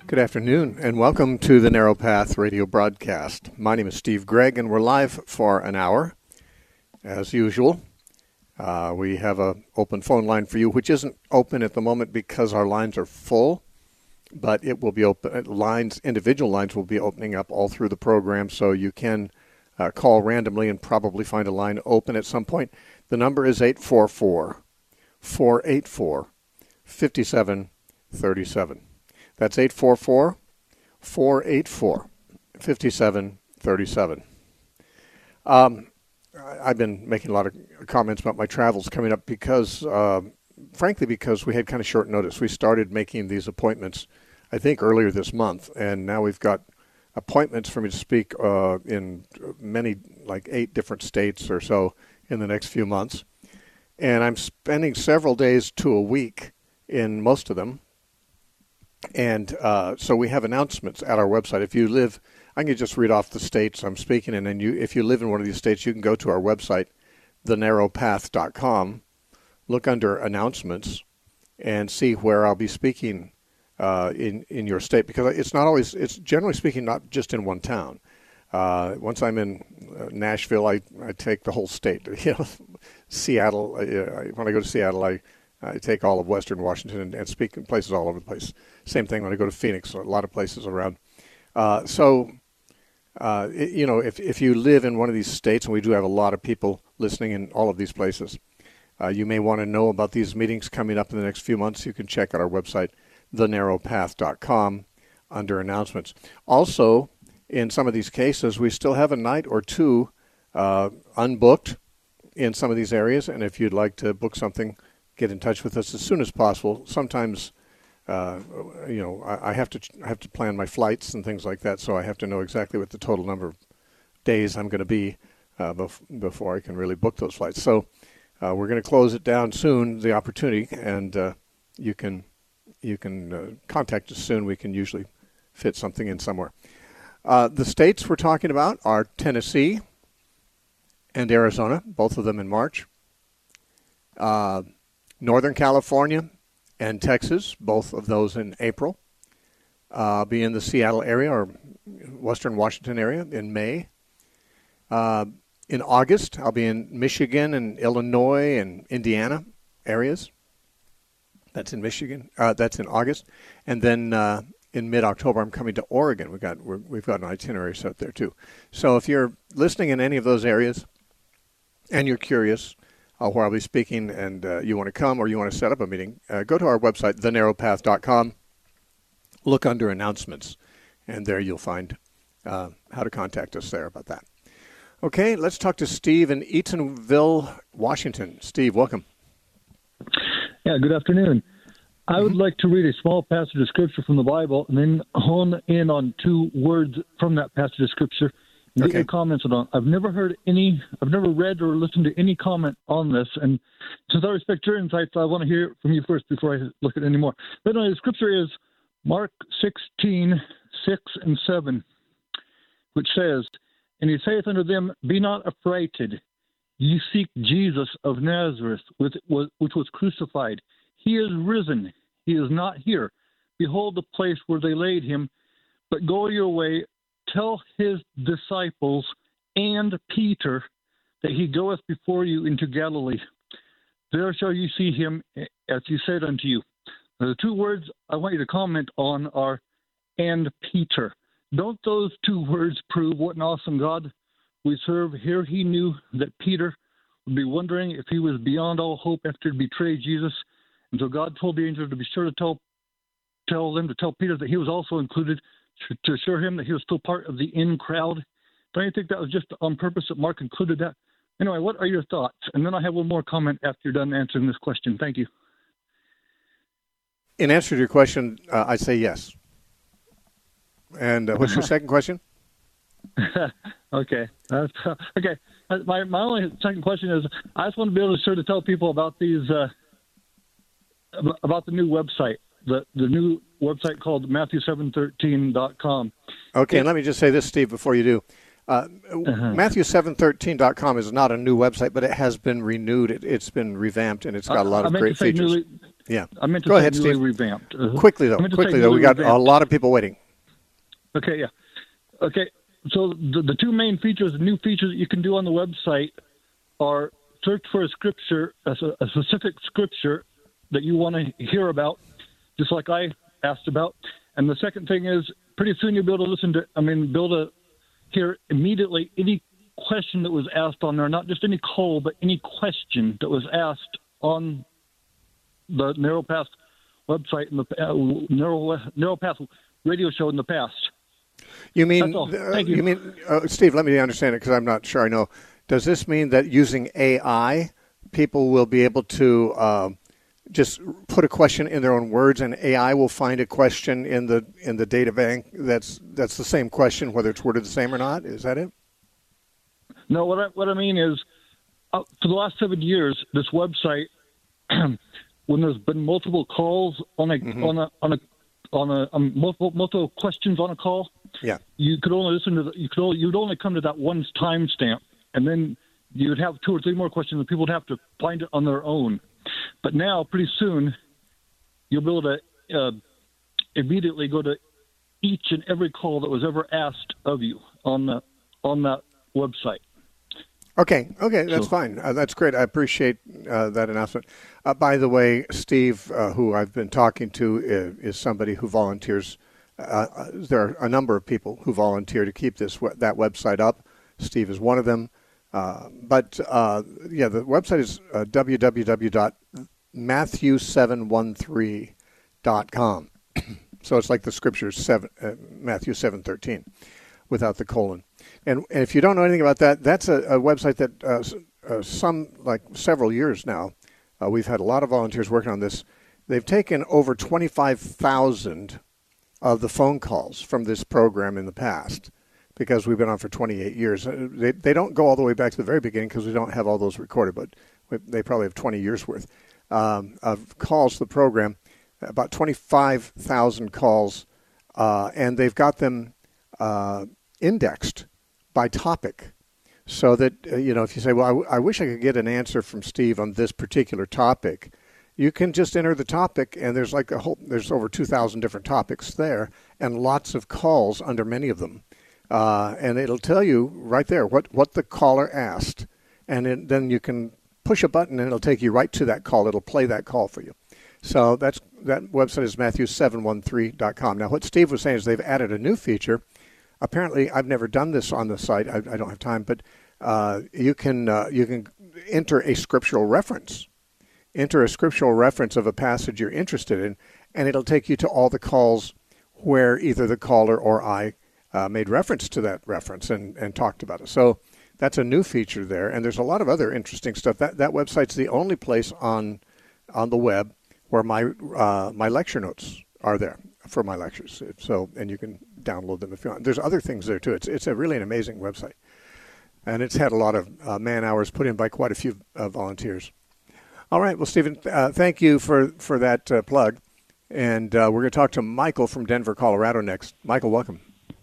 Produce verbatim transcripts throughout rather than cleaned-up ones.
Good afternoon, and welcome to the Narrow Path radio broadcast. My name is Steve Gregg, and we're live for an hour, as usual. Uh, we have an open phone line for you, which isn't open at the moment because our lines are full, but it will be open. Lines, individual lines will be opening up all through the program, so you can uh, call randomly and probably find a line open at some point. The number is eight four four, four eight four, five seven three seven. That's eight four four, four eight four, five seven three seven. Um, I've been making a lot of comments about my travels coming up because, uh, frankly, because we had kind of short notice. We started making these appointments, I think, earlier this month, and now we've got appointments for me to speak uh, in many, like eight different states or so in the next few months. And I'm spending several days to a week in most of them. And uh, so we have announcements at our website. If you live, I can just read off the states I'm speaking in, and you, if you live in one of these states, you can go to our website, the narrow path dot com, look under announcements, and see where I'll be speaking uh, in in your state. Because it's not always, it's generally speaking not just in one town. Uh, once I'm in uh, Nashville, I, I take the whole state. You know, Seattle. Uh, when I go to Seattle, I I take all of Western Washington and, and speak in places all over the place. Same thing when I go to Phoenix, a lot of places around. Uh, so, uh, it, you know, if if you live in one of these states, and we do have a lot of people listening in all of these places, uh, you may want to know about these meetings coming up in the next few months. You can check out our website, the narrow path dot com, under announcements. Also, in some of these cases, we still have a night or two uh, unbooked in some of these areas, and if you'd like to book something, get in touch with us as soon as possible. Sometimes, uh, you know, I, I have to I have to plan my flights and things like that, so I have to know exactly what the total number of days I'm going to be uh, bef- before I can really book those flights. So uh, we're going to close it down soon, the opportunity, and uh, you can you can uh, contact us soon. We can usually fit something in somewhere. Uh, the states we're talking about are Tennessee and Arizona, both of them in March. Uh, Northern California and Texas, both of those in April. Uh, I'll be in the Seattle area or Western Washington area in May. Uh, in August, I'll be in Michigan and Illinois and Indiana areas. That's in Michigan. Uh, that's in August. And then uh, in mid-October, I'm coming to Oregon. We've got, we're, we've got an itinerary set there, too. So if you're listening in any of those areas and you're curious Uh, where I'll be speaking, and uh, you want to come or you want to set up a meeting, uh, go to our website, the narrow path dot com, look under announcements, and there you'll find uh, how to contact us there about that. Okay, let's talk to Steve in Eatonville, Washington. Steve, welcome. Yeah, good afternoon. I would like to read a small passage of Scripture from the Bible and then hone in on two words from that passage of Scripture. Get okay. your comments on. I've never heard any, I've never read or listened to any comment on this. And since I respect your insights, I want to hear it from you first before I look at any more. But anyway, the scripture is Mark sixteen, six and seven, which says, "And he saith unto them, Be not affrighted. Ye seek Jesus of Nazareth, which was, which was crucified. He is risen. He is not here. Behold the place where they laid him. But go your way, tell his disciples and Peter that he goeth before you into Galilee. There shall you see him, as he said unto you." Now, the two words I want you to comment on are "and Peter." Don't those two words prove what an awesome God we serve? Here he knew that Peter would be wondering if he was beyond all hope after he betrayed Jesus. And so God told the angel to be sure to tell, tell them to tell Peter that he was also included, to assure him that he was still part of the in crowd. Don't you think that was just on purpose that Mark included that? Anyway, what are your thoughts? And then I have one more comment after you're done answering this question. Thank you. In answer to your question, uh, I say yes. And uh, what's your second question? okay. Uh, okay. My my only second question is, I just want to be able to sort of tell people about these, uh, about the new website. The, the new website called Matthew seven thirteen dot com. Okay, it, and let me just say this, Steve, before you do. Uh, uh-huh. Matthew seven thirteen dot com is not a new website, but it has been renewed. It, it's been revamped, and it's got a lot I, of I great features. Newly, Yeah. I meant to Go say ahead, newly Steve. revamped. Uh, Quickly, though. Quickly, though. We got revamped. A lot of people waiting. Okay, yeah. Okay, so the, the two main features, new features that you can do on the website are search for a scripture, a, a specific scripture that you want to hear about, just like I asked about. And the second thing is, pretty soon you'll be able to listen to, I mean, be able to hear immediately any question that was asked on there, not just any call, but any question that was asked on the Narrow Path website and the uh, Narrow Narrow Path radio show in the past. You mean? Uh, you. you mean, uh, Steve? Let me understand it because I'm not sure I know. Does this mean that using A I, people will be able to uh, just put a question in their own words, and A I will find a question in the in the data bank that's that's the same question, whether it's worded the same or not? Is that it? No. What I what I mean is, uh, for the last seven years, this website. When there's been multiple calls on a mm-hmm. on a on a on a um, multiple multiple questions on a call, yeah, you could only listen to the, you could only, you'd only come to that one timestamp, and then you would have two or three more questions, and people would have to find it on their own. But now, pretty soon, you'll be able to uh, immediately go to each and every call that was ever asked of you on the on that website. Okay, okay, that's so, fine. Uh, that's great. I appreciate uh, that announcement. Uh, by the way, Steve, uh, who I've been talking to, is, is somebody who volunteers. Uh, there are a number of people who volunteer to keep this that website up. Steve is one of them. Uh, but, uh, yeah, the website is uh, w w w dot matthew seven one three dot com. So it's like the scriptures, seven, uh, Matthew seven thirteen, without the colon. And, and if you don't know anything about that, that's a, a website that uh, uh, some, like several years now, uh, we've had a lot of volunteers working on this. They've taken over twenty-five thousand of the phone calls from this program in the past because we've been on for twenty-eight years. They, they don't go all the way back to the very beginning because we don't have all those recorded, but we, they probably have twenty years worth um, of calls to the program, about twenty-five thousand calls, uh, and they've got them uh, indexed by topic, so that, uh, you know, if you say, well, I, w- I wish I could get an answer from Steve on this particular topic, you can just enter the topic, and there's like a whole, there's over two thousand different topics there, and lots of calls under many of them. Uh, and it'll tell you right there what, what the caller asked, and it, then you can push a button, and it'll take you right to that call. It'll play that call for you. So that's that website is matthew seven one three dot com. Now, what Steve was saying is they've added a new feature. Apparently, I've never done this on the site. I, I don't have time, but uh, you can uh, you can enter a scriptural reference, enter a scriptural reference of a passage you're interested in, and it'll take you to all the calls where either the caller or I uh, made reference to that reference and, and talked about it. So that's a new feature there, and there's a lot of other interesting stuff. That that website's the only place on on the web where my uh, my lecture notes are there for my lectures. So, and you can download them if you want. There's other things there too. It's it's a really an amazing website, and it's had a lot of uh, man hours put in by quite a few uh, volunteers. All right, well, Stephen, uh, thank you for for that uh, plug, and uh, we're going to talk to Michael from Denver, Colorado next. Michael, welcome.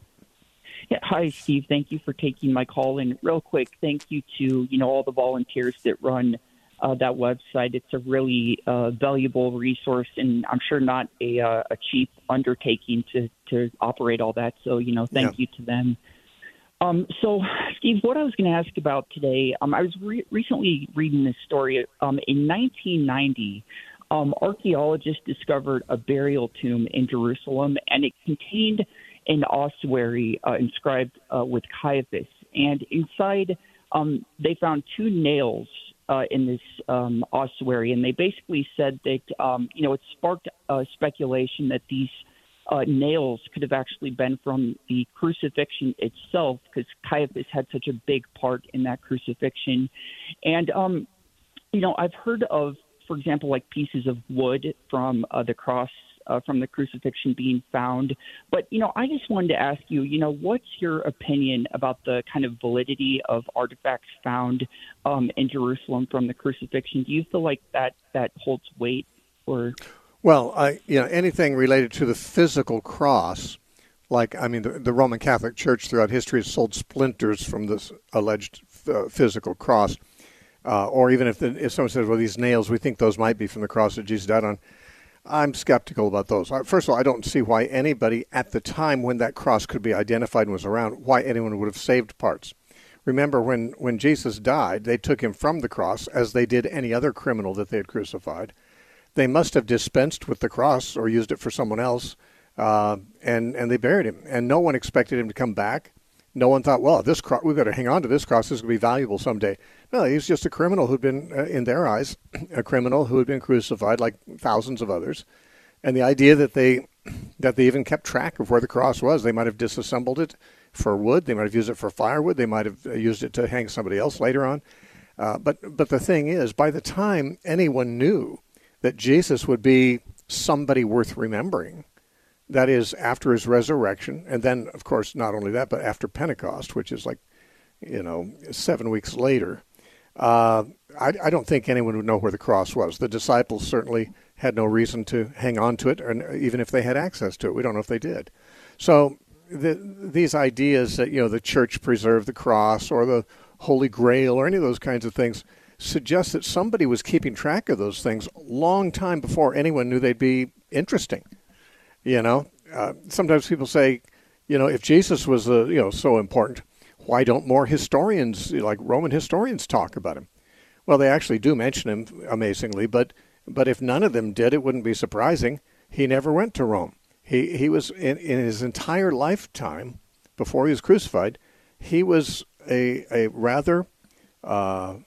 Yeah, hi, Steve. Thank you for taking my call. And real quick, thank you to you know all the volunteers that run Uh, that website. It's a really uh, valuable resource, and I'm sure not a, uh, a cheap undertaking to, to operate all that. So, you know, thank yeah. you to them. Um, so, Steve, what I was going to ask about today, um, I was re- recently reading this story. Um, in nineteen ninety, um, archaeologists discovered a burial tomb in Jerusalem, and it contained an ossuary uh, inscribed uh, with Caiaphas. And inside, um, they found two nails Uh, in this um, ossuary, and they basically said that, um, you know, it sparked uh, speculation that these uh, nails could have actually been from the crucifixion itself, because Caiaphas had such a big part in that crucifixion. And, um, you know, I've heard of, for example, like pieces of wood from uh, the cross, uh, from the crucifixion being found. But, you know, I just wanted to ask you, you know, what's your opinion about the kind of validity of artifacts found um, in Jerusalem from the crucifixion? Do you feel like that, that holds weight? Or Well, I, you know, anything related to the physical cross, like, I mean, the, the Roman Catholic Church throughout history has sold splinters from this alleged uh, physical cross. Uh, or even if, the, if someone says, well, these nails, we think those might be from the cross that Jesus died on, I'm skeptical about those. First of all, I don't see why anybody at the time when that cross could be identified and was around, why anyone would have saved parts. Remember, when, when Jesus died, they took him from the cross, as they did any other criminal that they had crucified. They must have dispensed with the cross or used it for someone else, uh, and, and they buried him. And no one expected him to come back. No one thought, well, this cro- we've got to hang on to this cross. This is going to be valuable someday. No, he was just a criminal who'd been, uh, in their eyes, a criminal who had been crucified like thousands of others. And the idea that they that they even kept track of where the cross was, they might have disassembled it for wood. They might have used it for firewood. They might have used it to hang somebody else later on. Uh, but but the thing is, by the time anyone knew that Jesus would be somebody worth remembering, that is, after his resurrection, and then, of course, not only that, but after Pentecost, which is like, you know, seven weeks later, uh, I, I don't think anyone would know where the cross was. The disciples certainly had no reason to hang on to it, or even if they had access to it. We don't know if they did. So the, these ideas that, you know, the church preserved the cross or the Holy Grail or any of those kinds of things suggest that somebody was keeping track of those things a long time before anyone knew they'd be interesting. You know, uh, sometimes people say, you know, if Jesus was, uh, you know, so important, why don't more historians, like Roman historians, talk about him? Well, they actually do mention him, amazingly, but but if none of them did, it wouldn't be surprising. He never went to Rome. He he was, in, in his entire lifetime, before he was crucified, he was a, a rather uh,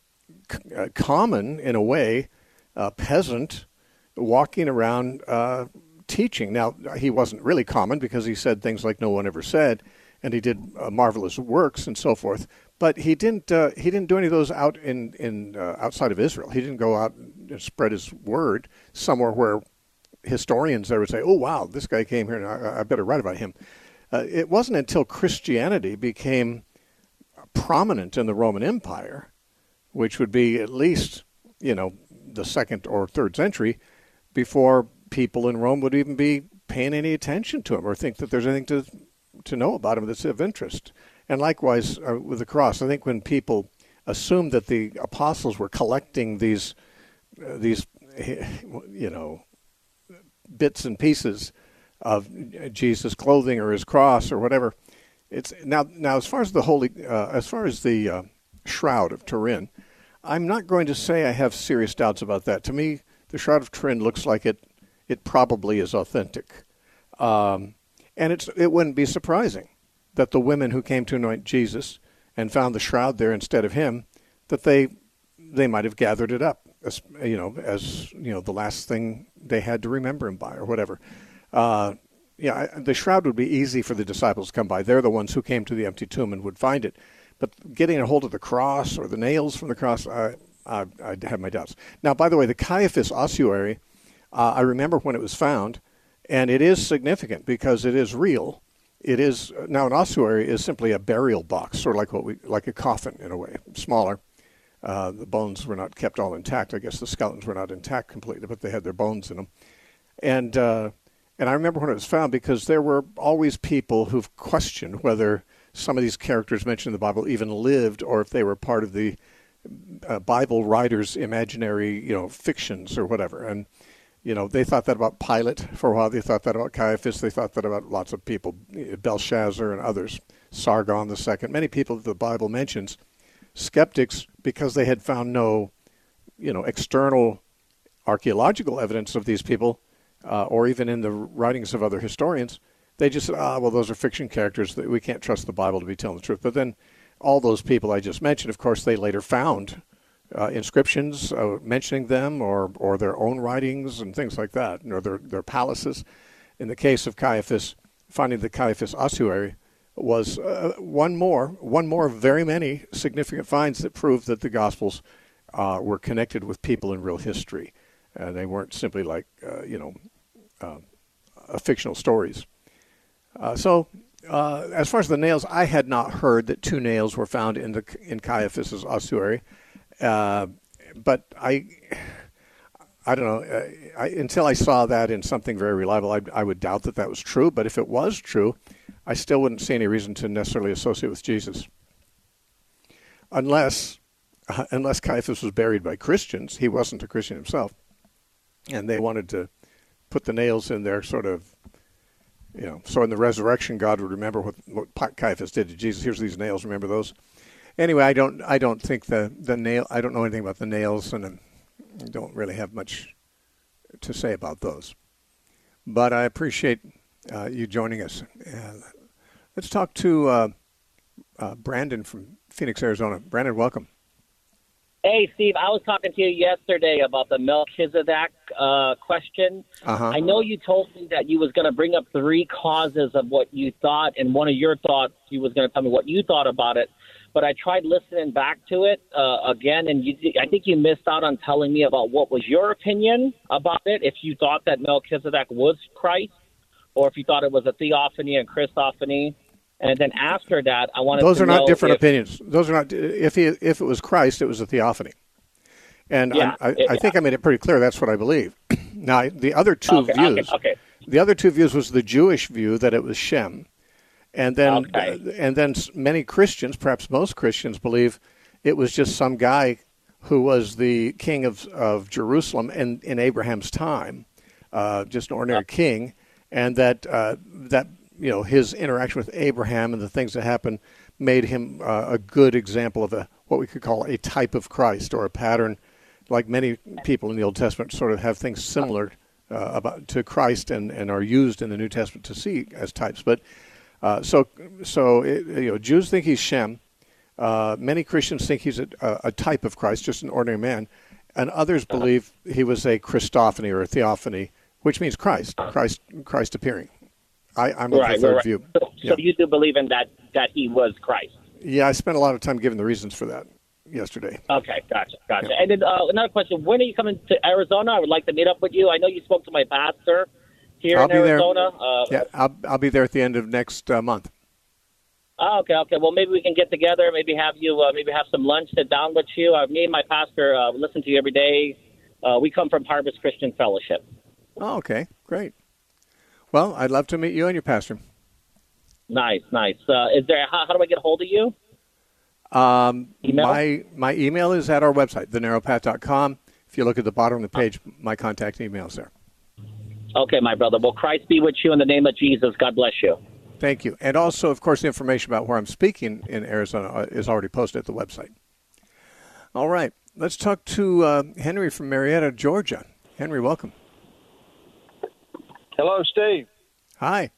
c- common, in a way, uh, peasant walking around uh teaching. Now, he wasn't really common because he said things like no one ever said, and he did uh, marvelous works and so forth. But he didn't. Uh, he didn't do any of those out in in uh, outside of Israel. He didn't go out and spread his word somewhere where historians there would say, "Oh, wow, this guy came here, and I, I better write about him." Uh, it wasn't until Christianity became prominent in the Roman Empire, which would be at least, you know, the second or third century, before people in Rome would even be paying any attention to him or think that there's anything to to know about him that's of interest. And likewise uh, with the cross, I think when people assumed that the apostles were collecting these uh, these you know bits and pieces of Jesus' clothing or his cross or whatever, it's now now as far as the holy uh, as far as the uh, Shroud of Turin, I'm not going to say I have serious doubts about that. To me, the Shroud of Turin looks like it. It probably is authentic. Um, and it's, it wouldn't be surprising that the women who came to anoint Jesus and found the shroud there instead of him, that they they might have gathered it up as, you know, as, you know, the last thing they had to remember him by or whatever. Uh, yeah, the shroud would be easy for the disciples to come by. They're the ones who came to the empty tomb and would find it. But getting a hold of the cross or the nails from the cross, I, I, I have my doubts. Now, by the way, the Caiaphas ossuary, Uh, I remember when it was found, and it is significant because it is real. It is now an ossuary is simply a burial box, sort of like what we like a coffin in a way, smaller. Uh, the bones were not kept all intact. I guess the skeletons were not intact completely, but they had their bones in them. And uh, and I remember when it was found because there were always people who've questioned whether some of these characters mentioned in the Bible even lived or if they were part of the uh, Bible writers' imaginary, you know, fictions or whatever. And you know, they thought that about Pilate for a while. They thought that about Caiaphas. They thought that about lots of people, Belshazzar and others, Sargon the Second. Many people that the Bible mentions. Skeptics, because they had found no, you know, external archaeological evidence of these people, uh, or even in the writings of other historians, they just said, ah, well, those are fiction characters. We can't trust the Bible to be telling the truth. But then all those people I just mentioned, of course, they later found Uh, inscriptions uh, mentioning them or or their own writings and things like that, or their, their palaces. In the case of Caiaphas, finding the Caiaphas ossuary was uh, one more, one more of very many significant finds that proved that the Gospels uh, were connected with people in real history. Uh, they weren't simply like, uh, you know, uh, uh, fictional stories. Uh, so uh, as far as the nails, I had not heard that two nails were found in the in Caiaphas's ossuary. Uh, but I, I don't know, uh, I, until I saw that in something very reliable, I, I would doubt that that was true. But if it was true, I still wouldn't see any reason to necessarily associate with Jesus. Unless, uh, unless Caiaphas was buried by Christians. He wasn't a Christian himself. And they wanted to put the nails in there sort of, you know, so in the resurrection, God would remember what, what Caiaphas did to Jesus. Here's these nails, remember those? Anyway, I don't I don't think the, the nail, I don't know anything about the nails, and I don't really have much to say about those. But I appreciate uh, you joining us. Uh, let's talk to uh, uh, Brandon from Phoenix, Arizona. Brandon, welcome. Hey, Steve, I was talking to you yesterday about the Melchizedek uh, question. Uh-huh. I know you told me that you was going to bring up three causes of what you thought, and one of your thoughts, you was going to tell me what you thought about it. But I tried listening back to it uh, again, and you, I think you missed out on telling me about what was your opinion about it, if you thought that Melchizedek was Christ, or if you thought it was a theophany and Christophany. And then after that, I wanted Those to are know not different if, opinions. Those are not. If he, if it was Christ, it was a theophany, and Yeah, I, I, it- I think I made it pretty clear. That's what I believe. Now, the other two Okay, okay, views, okay. the other two views was the Jewish view that it was Shem, and then Okay. uh, and then s- many Christians, perhaps most Christians, believe it was just some guy who was the king of of Jerusalem in, in Abraham's time, uh, just an ordinary king, and that uh, that. you know, his interaction with Abraham and the things that happened made him uh, a good example of a what we could call a type of Christ, or a pattern, like many people in the Old Testament sort of have things similar uh, about to Christ and, and are used in the New Testament to see as types. But uh, so so it, you know, Jews think he's Shem. Uh, many Christians think he's a, a type of Christ, just an ordinary man, and others believe he was a Christophany or a theophany, which means Christ, Christ, Christ appearing. I, I'm of Right, the third right. view. So, Yeah. so you do believe in that, that he was Christ? Yeah, I spent a lot of time giving the reasons for that yesterday. Okay, gotcha, gotcha. Yeah. And then uh, another question: when are you coming to Arizona? I would like to meet up with you. I know you spoke to my pastor here I'll in be there. Arizona. Uh, Yeah, I'll, I'll be there at the end of next uh, month. oh, okay, okay. Well, maybe we can get together. Maybe have you. Uh, maybe have some lunch. Sit down with you. Uh, me and my pastor uh, listen to you every day. Uh, we come from Harvest Christian Fellowship. Oh, okay, great. Well, I'd love to meet you and your pastor. Nice, nice. Uh, is there? How, how do I get a hold of you? Um, Email? My my email is at our website, the narrow path dot com. If you look at the bottom of the page, my contact email is there. Okay, my brother. Well, Christ be with you in the name of Jesus. God bless you. Thank you. And also, of course, the information about where I'm speaking in Arizona is already posted at the website. All right. Let's talk to uh, Henry from Marietta, Georgia. Henry, welcome. Hello, Steve. Hi.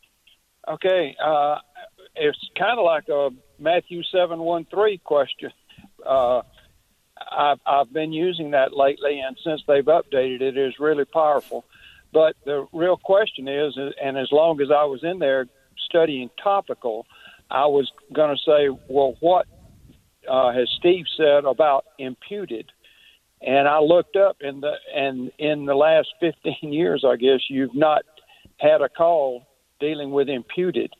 Okay, uh, it's kind of like a Matthew seven one three question. Uh, I've, I've been using that lately, and since they've updated it, it is really powerful. But the real question is, and as long as I was in there studying topical, I was going to say, well, what uh, has Steve said about imputed? And I looked up, in the and in the last fifteen years, I guess, you've not had a call dealing with imputed.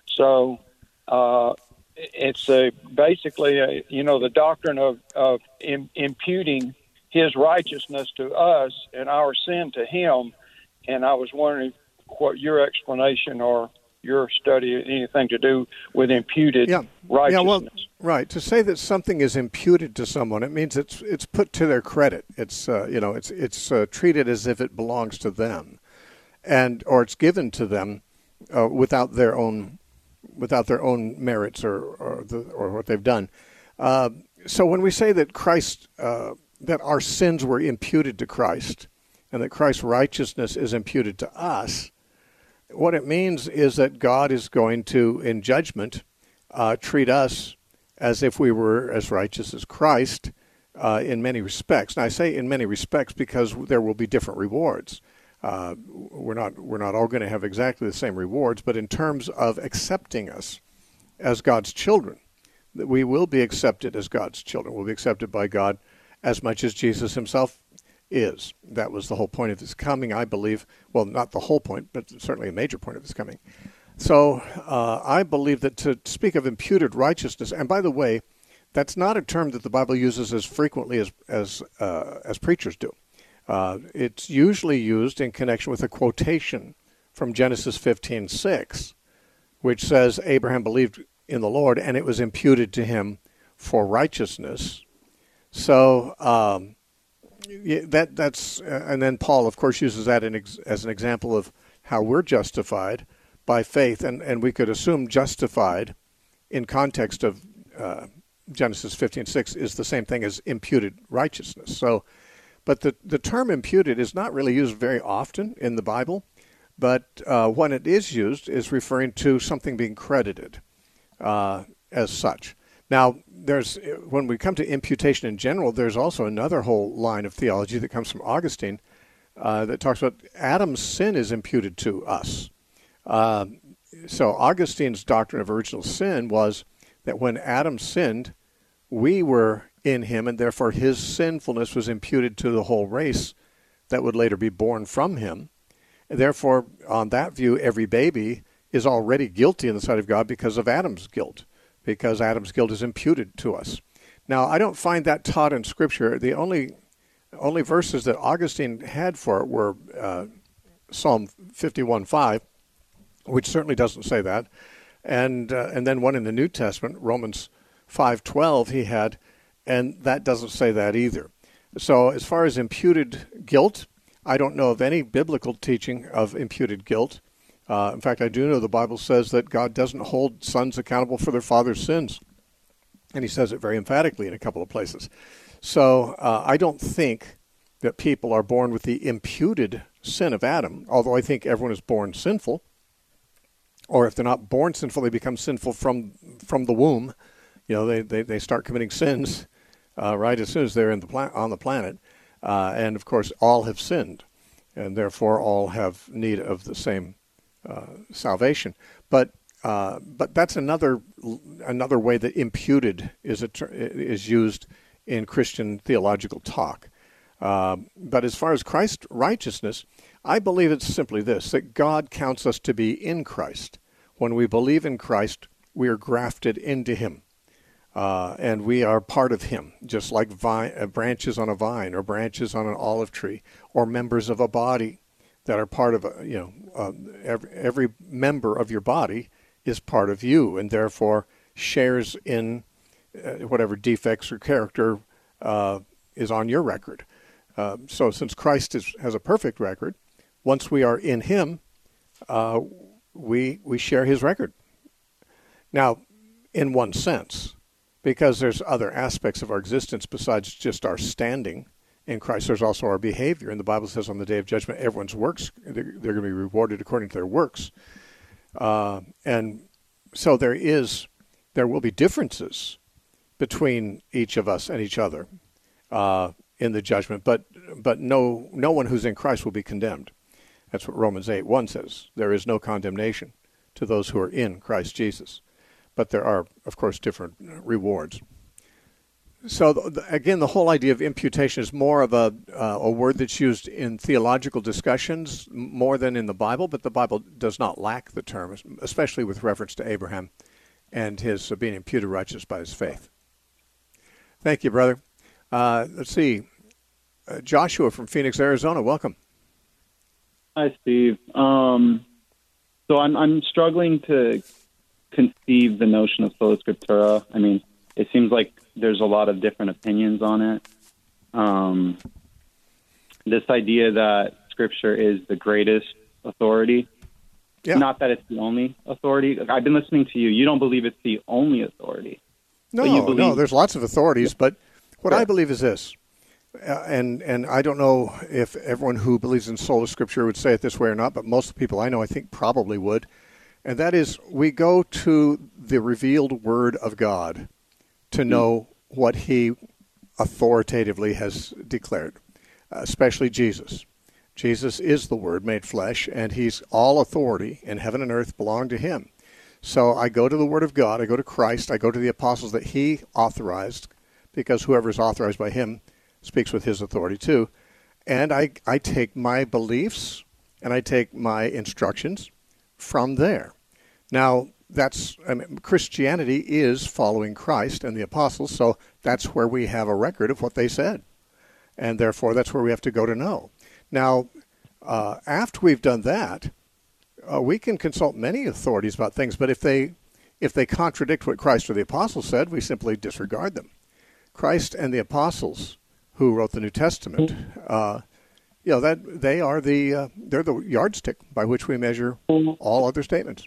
So uh, it's a, basically, a, you know, the doctrine of, of im- imputing his righteousness to us and our sin to him. And I was wondering what your explanation or your study had anything to do with imputed Yeah. righteousness. Yeah, well, right. To say that something is imputed to someone, it means it's it's put to their credit. It's uh, you know, it's it's uh, treated as if it belongs to them, and or it's given to them uh, without their own without their own merits or or, the, or what they've done. Uh, so when we say that Christ uh, that our sins were imputed to Christ, and that Christ's righteousness is imputed to us, what it means is that God is going to, in judgment, uh, treat us as if we were as righteous as Christ uh, in many respects. And I say in many respects because there will be different rewards. Uh, we're not we're not all going to have exactly the same rewards, but in terms of accepting us as God's children, that we will be accepted as God's children. We'll be accepted by God as much as Jesus himself is. That was the whole point of his coming, I believe. Well, not the whole point, but certainly a major point of his coming. So uh, I believe that to speak of imputed righteousness, and by the way, that's not a term that the Bible uses as frequently as as uh, as preachers do. Uh, it's usually used in connection with a quotation from Genesis fifteen six, which says Abraham believed in the Lord, and it was imputed to him for righteousness. So um, yeah, that that's uh, and then Paul, of course, uses that in ex- as an example of how we're justified by faith, and and we could assume justified in context of uh, Genesis fifteen six is the same thing as imputed righteousness. So, but the the term imputed is not really used very often in the Bible, but uh, when it is used, is referring to something being credited uh, as such. Now, there's when we come to imputation in general, there's also another whole line of theology that comes from Augustine uh, that talks about Adam's sin is imputed to us. Uh, so Augustine's doctrine of original sin was that when Adam sinned, we were in him, and therefore his sinfulness was imputed to the whole race that would later be born from him. And therefore, on that view, every baby is already guilty in the sight of God because of Adam's guilt, because Adam's guilt is imputed to us. Now, I don't find that taught in Scripture. The only only verses that Augustine had for it were uh, Psalm fifty-one five, which certainly doesn't say that, and uh, and then one in the New Testament, Romans five twelve, he had, and that doesn't say that either. So as far as imputed guilt, I don't know of any biblical teaching of imputed guilt. Uh, in fact, I do know the Bible says that God doesn't hold sons accountable for their father's sins. And he says it very emphatically in a couple of places. So uh, I don't think that people are born with the imputed sin of Adam, although I think everyone is born sinful. Or if they're not born sinful, they become sinful from from the womb. You know, they, they, they start committing sins uh, right as soon as they're in the pla- on the planet. Uh, and, of course, all have sinned, and therefore all have need of the same uh, salvation. But uh, but that's another another way that imputed is a ter- is used in Christian theological talk. Uh, but as far as Christ's righteousness, I believe it's simply this, that God counts us to be in Christ. When we believe in Christ, we are grafted into him. Uh, and we are part of him, just like vine, uh, branches on a vine or branches on an olive tree or members of a body that are part of, a, you know, uh, every, every member of your body is part of you and therefore shares in uh, whatever defects or character uh, is on your record. Uh, so since Christ is, has a perfect record, once we are in him, uh, we we share his record. Now, in one sense, because there's other aspects of our existence besides just our standing in Christ. There's also our behavior. And the Bible says on the day of judgment, everyone's works, they're, they're going to be rewarded according to their works. Uh, and so there is, there will be differences between each of us and each other uh, in the judgment. But but no no one who's in Christ will be condemned. That's what Romans eight one says. There is no condemnation to those who are in Christ Jesus. But there are, of course, different rewards. So, the, again, the whole idea of imputation is more of a uh, a word that's used in theological discussions more than in the Bible, but the Bible does not lack the term, especially with reference to Abraham and his uh, being imputed righteous by his faith. Thank you, brother. Uh, let's see. Uh, Joshua from Phoenix, Arizona, welcome. Hi, Steve. Um, so I'm I'm struggling to conceive the notion of sola scriptura. I mean, it seems like there's a lot of different opinions on it. Um, this idea that Scripture is the greatest authority, yeah. Not that it's the only authority. I've been listening to you. You don't believe it's the only authority. No, you believe- no, there's lots of authorities, yeah. but what sure. I believe is this, uh, and and I don't know if everyone who believes in sola scriptura would say it this way or not, but most of the people I know, I think, probably would. And that is, we go to the revealed Word of God to know what he authoritatively has declared, especially Jesus. Jesus is the Word made flesh, and he's all authority in heaven and earth belong to him. So I go to the Word of God, I go to Christ, I go to the apostles that he authorized, because whoever is authorized by him speaks with his authority too. And I, I take my beliefs and I take my instructions from there. Now, that's I mean, Christianity is following Christ and the apostles, so that's where we have a record of what they said. And therefore, that's where we have to go to know. Now, uh, after we've done that, uh, we can consult many authorities about things, but if they if they contradict what Christ or the apostles said, we simply disregard them. Christ and the apostles who wrote the New Testament, uh, you know, that they are the uh, they're the yardstick by which we measure all other statements.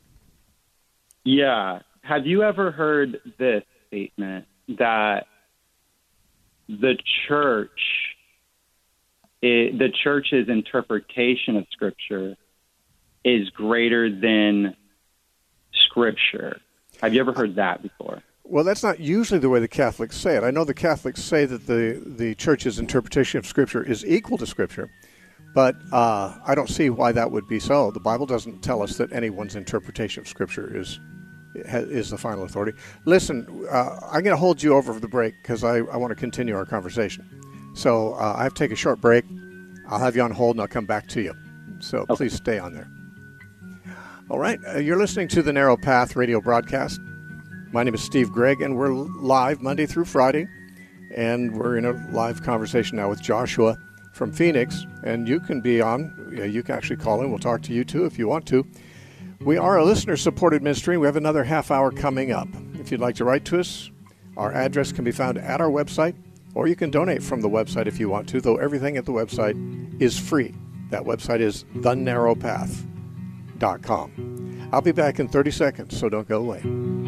Yeah. Have you ever heard this statement that the church, it, the church's interpretation of Scripture is greater than Scripture? Have you ever heard that before? Well, that's not usually the way the Catholics say it. I know the Catholics say that the, the Church's interpretation of Scripture is equal to Scripture, but uh, I don't see why that would be so. The Bible doesn't tell us that anyone's interpretation of Scripture is is the final authority. Listen, uh, I'm going to hold you over for the break because I, I want to continue our conversation. So uh, I have to take a short break. I'll have you on hold and I'll come back to you. So okay. Please stay on there. All right. Uh, you're listening to the Narrow Path radio broadcast. My name is Steve Gregg, and we're live Monday through Friday. And we're in a live conversation now with Joshua from Phoenix. And you can be on. You can actually call in. We'll talk to you, too, if you want to. We are a listener-supported ministry. We have another half hour coming up. If you'd like to write to us, our address can be found at our website, or you can donate from the website if you want to, though everything at the website is free. That website is the narrow path dot com. I'll be back in thirty seconds, so don't go away.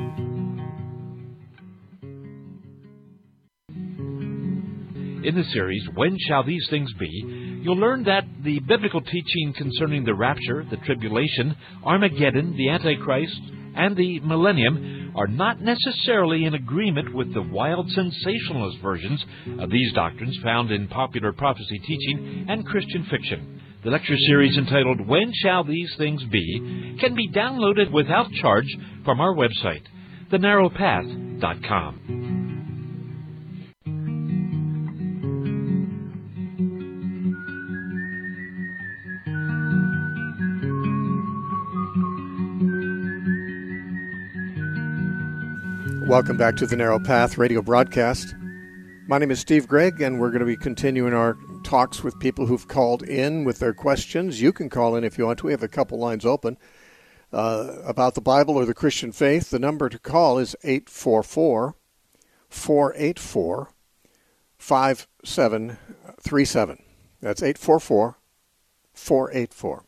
In the series, When Shall These Things Be?, you'll learn that the biblical teaching concerning the rapture, the tribulation, Armageddon, the Antichrist, and the millennium are not necessarily in agreement with the wild sensationalist versions of these doctrines found in popular prophecy teaching and Christian fiction. The lecture series entitled When Shall These Things Be? Can be downloaded without charge from our website, the narrow path dot com. Welcome back to the Narrow Path radio broadcast. My name is Steve Gregg, and we're going to be continuing our talks with people who've called in with their questions. You can call in if you want to. We have a couple lines open uh, about the Bible or the Christian faith. The number to call is eight four four, four eight four, five seven three seven. That's eight four four, four eight four.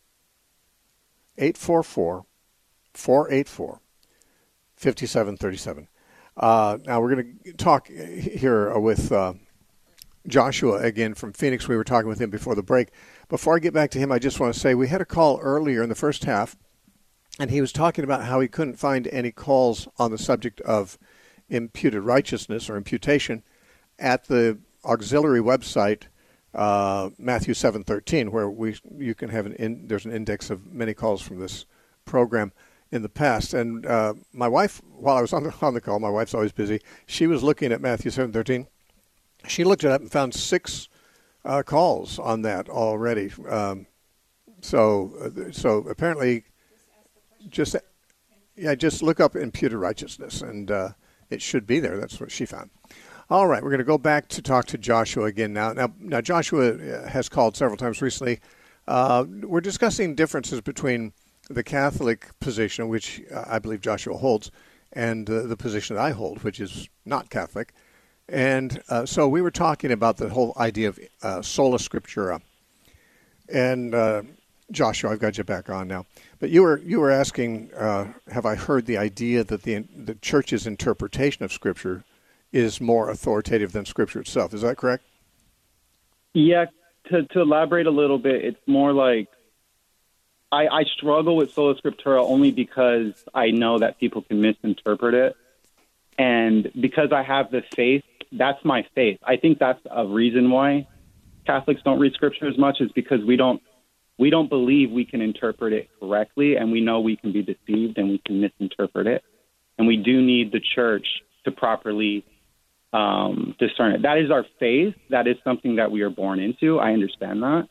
eight four four, four eight four, five seven three seven. Uh, now we're going to talk here with uh, Joshua again from Phoenix. We were talking with him before the break. Before I get back to him, I just want to say we had a call earlier in the first half, and he was talking about how he couldn't find any calls on the subject of imputed righteousness or imputation at the auxiliary website, uh, Matthew seven thirteen, where we you can have an in, there's an index of many calls from this program in the past. And uh, my wife, while I was on the, on the call, my wife's always busy, she was looking at Matthew seven thirteen. She looked it up and found six uh, calls on that already. Um, so so apparently just, yeah, just look up imputed righteousness, and uh, it should be there. That's what she found. All right, we're going to go back to talk to Joshua again now. Now, now Joshua has called several times recently. Uh, we're discussing differences between the Catholic position, which uh, I believe Joshua holds, and uh, the position that I hold, which is not Catholic. And uh, so we were talking about the whole idea of uh, sola scriptura. And uh, Joshua, I've got you back on now. But you were you were asking, uh, have I heard the idea that the the Church's interpretation of Scripture is more authoritative than Scripture itself? Is that correct? Yeah. To to elaborate a little bit, it's more like I, I struggle with sola scriptura only because I know that people can misinterpret it. And because I have the faith, that's my faith. I think that's a reason why Catholics don't read Scripture as much, is because we don't we don't believe we can interpret it correctly, and we know we can be deceived and we can misinterpret it. And we do need the Church to properly um, discern it. That is our faith. That is something that we are born into. I understand that.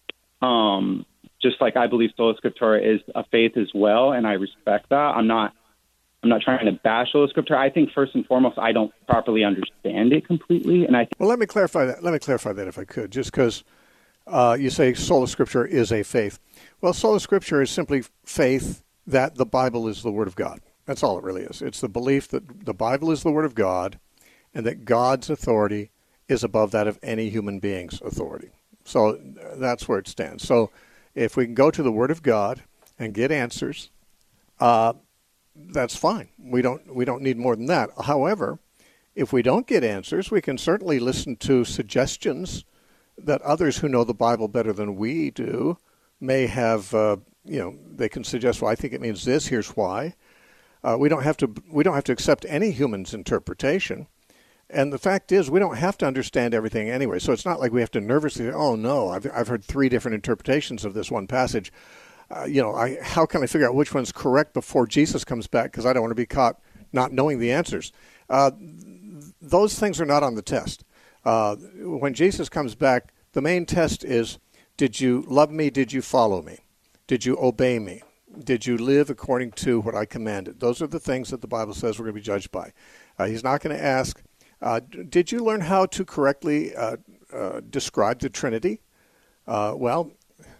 Um Just like I believe sola scriptura is a faith as well, and I respect that. I'm not I'm not trying to bash sola scriptura. I think first and foremost, I don't properly understand it completely. And I think well, let me clarify that. Let me clarify that if I could, just because uh, you say sola scriptura is a faith. Well, sola scriptura is simply faith that the Bible is the Word of God. That's all it really is. It's the belief that the Bible is the Word of God, and that God's authority is above that of any human being's authority. So that's where it stands. So if we can go to the Word of God and get answers, uh, that's fine. We don't we don't need more than that. However, if we don't get answers, we can certainly listen to suggestions that others who know the Bible better than we do may have. Uh, you know, they can suggest, well, I think it means this. Here's why. Uh, we don't have to. We don't have to accept any human's interpretation. And the fact is, we don't have to understand everything anyway. So it's not like we have to nervously, oh no, I've I've heard three different interpretations of this one passage. Uh, you know, I how can I figure out which one's correct before Jesus comes back? Because I don't want to be caught not knowing the answers. Uh, those things are not on the test. Uh, when Jesus comes back, the main test is, did you love me? Did you follow me? Did you obey me? Did you live according to what I commanded? Those are the things that the Bible says we're going to be judged by. Uh, he's not going to ask, uh, did you learn how to correctly uh, uh, describe the Trinity? Uh, well,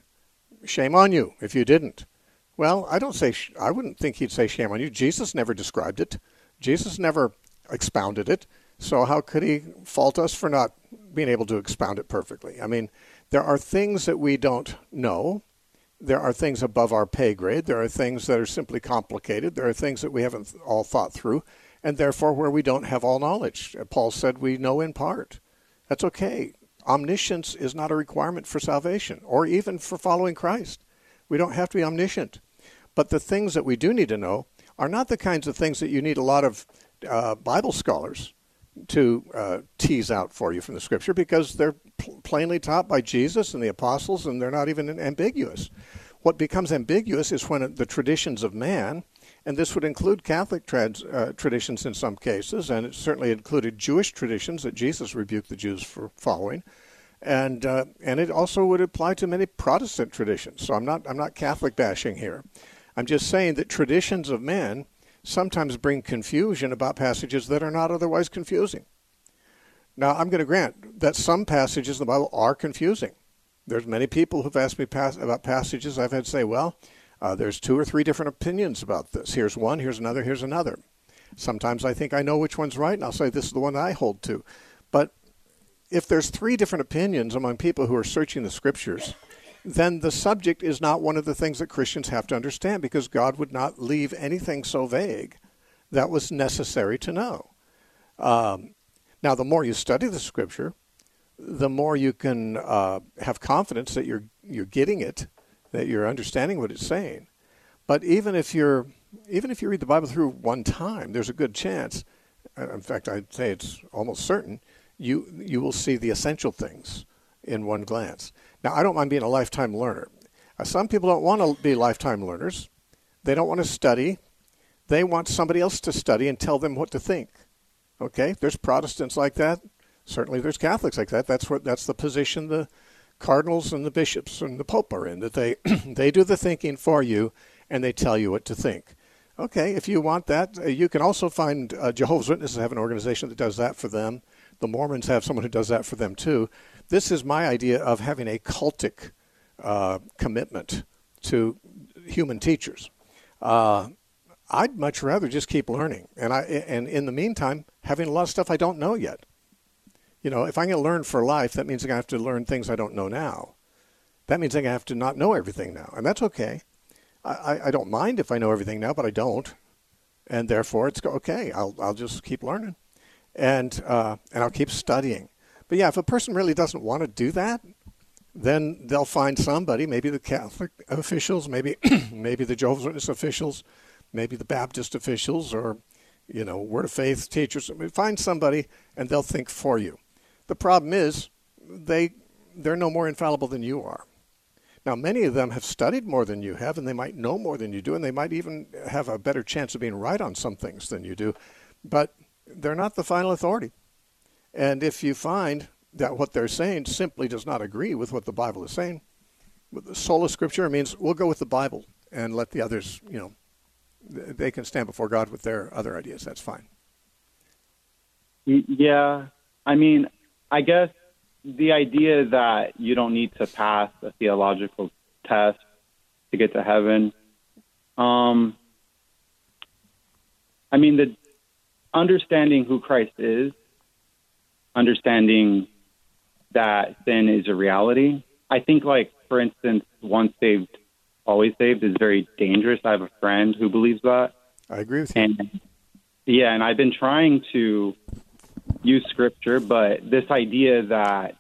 shame on you if you didn't. Well, I don't say, sh- I wouldn't think he'd say shame on you. Jesus never described it. Jesus never expounded it. So how could he fault us for not being able to expound it perfectly? I mean, there are things that we don't know. There are things above our pay grade. There are things that are simply complicated. There are things that we haven't all thought through, and therefore where we don't have all knowledge. Paul said we know in part. That's okay. Omniscience is not a requirement for salvation or even for following Christ. We don't have to be omniscient. But the things that we do need to know are not the kinds of things that you need a lot of uh, Bible scholars to uh, tease out for you from the Scripture, because they're pl- plainly taught by Jesus and the apostles, and they're not even ambiguous. What becomes ambiguous is when the traditions of man, and this would include Catholic trad- uh, traditions in some cases, and it certainly included Jewish traditions that Jesus rebuked the Jews for following, and uh, and it also would apply to many Protestant traditions. So I'm not I'm not Catholic bashing here. I'm just saying that traditions of men sometimes bring confusion about passages that are not otherwise confusing. Now, I'm going to grant that some passages in the Bible are confusing. There's many people who've asked me pas- about passages. I've had to say, well, uh, there's two or three different opinions about this. Here's one, here's another, here's another. Sometimes I think I know which one's right, and I'll say this is the one I hold to. But if there's three different opinions among people who are searching the Scriptures, then the subject is not one of the things that Christians have to understand, because God would not leave anything so vague that was necessary to know. Um, now, the more you study the Scripture, the more you can uh, have confidence that you're you're getting it, that you're understanding what it's saying. But even if you're even if you read the Bible through one time, there's a good chance. In fact, I'd say it's almost certain you you will see the essential things in one glance. Now, I don't mind being a lifetime learner. Uh, some people don't want to be lifetime learners. They don't want to study. They want somebody else to study and tell them what to think. Okay? There's Protestants like that. Certainly there's Catholics like that. That's what that's the position the cardinals and the bishops and the Pope are in, that they they do the thinking for you and they tell you what to think. Okay, if you want that, uh, you can also find uh, Jehovah's Witnesses have an organization that does that for them. The Mormons have someone who does that for them too. This is my idea of having a cultic uh, commitment to human teachers. Uh, I'd much rather just keep learning, and I and in the meantime, having a lot of stuff I don't know yet. You know, if I'm going to learn for life, that means I'm going to have to learn things I don't know now. That means I'm going to have to not know everything now, and that's okay. I, I, I don't mind if I know everything now, but I don't, and therefore it's okay. I'll I'll just keep learning, and uh, and I'll keep studying. But yeah, if a person really doesn't want to do that, then they'll find somebody, maybe the Catholic officials, maybe maybe the Jehovah's Witness officials, maybe the Baptist officials, or, you know, Word of Faith teachers. Find somebody, and they'll think for you. The problem is they they're no more infallible than you are. Now, many of them have studied more than you have, and they might know more than you do, and they might even have a better chance of being right on some things than you do, but they're not the final authority. And if you find that what they're saying simply does not agree with what the Bible is saying, the sola scriptura means we'll go with the Bible and let the others, you know, they can stand before God with their other ideas. That's fine. Yeah, I mean, I guess the idea that you don't need to pass a theological test to get to heaven, um, I mean, the understanding who Christ is understanding that sin is a reality. I think, like, for instance, once saved, always saved is very dangerous. I have a friend who believes that. I agree with you. And, yeah, and I've been trying to use Scripture, but this idea that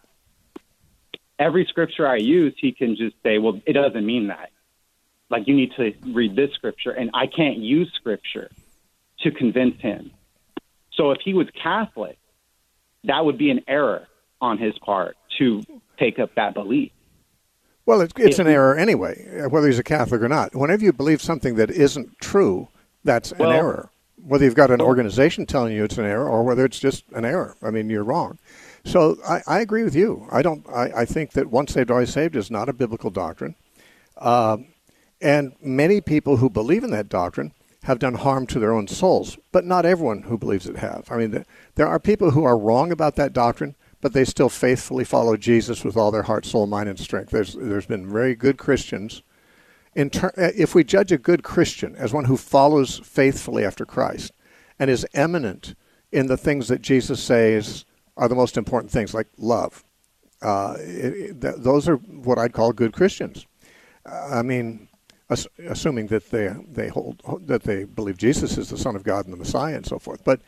every Scripture I use, he can just say, well, it doesn't mean that. Like, you need to read this Scripture, and I can't use Scripture to convince him. So if he was Catholic, that would be an error on his part to take up that belief. Well, it's, it's an error anyway, whether he's a Catholic or not. Whenever you believe something that isn't true, that's well, an error. Whether you've got an organization telling you it's an error or whether it's just an error. I mean, you're wrong. So I, I agree with you. I don't. I, I think that once saved, always saved is not a biblical doctrine. Uh, and many people who believe in that doctrine have done harm to their own souls, but not everyone who believes it have. I mean, the, there are people who are wrong about that doctrine, but they still faithfully follow Jesus with all their heart, soul, mind, and strength. There's there's been very good Christians. In ter- if we judge a good Christian as one who follows faithfully after Christ and is eminent in the things that Jesus says are the most important things, like love, uh, it, it, th- those are what I'd call good Christians. Uh, I mean, ass- assuming that they they hold that they believe Jesus is the Son of God and the Messiah and so forth. But